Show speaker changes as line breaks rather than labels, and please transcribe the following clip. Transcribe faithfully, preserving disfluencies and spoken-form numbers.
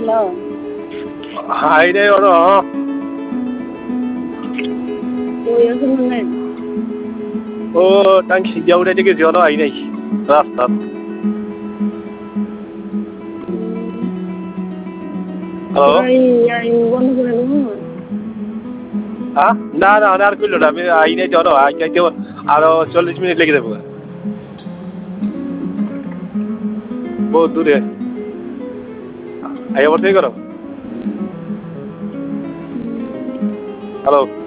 I নাই ওর ও টাঙ্কি সিজা উঠে থেকে জল আই নাই রাস্তা হ্যাঁ না না আর কইলো না আমি আই নাই জল আই যাইতে আরো চল্লিশ মিনিট লেগে যাবো বহুত দূরে আই আবার থেকে করো হ্যালো